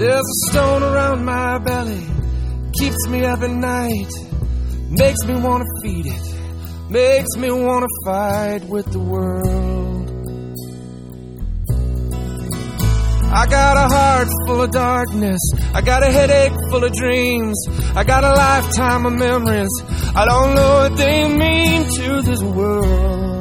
There's a stone around my belly, keeps me up at night, makes me want to feed it, makes me want to fight with the world. I got a heart full of darkness, I got a headache full of dreams, I got a lifetime of memories, I don't know what they mean to this world.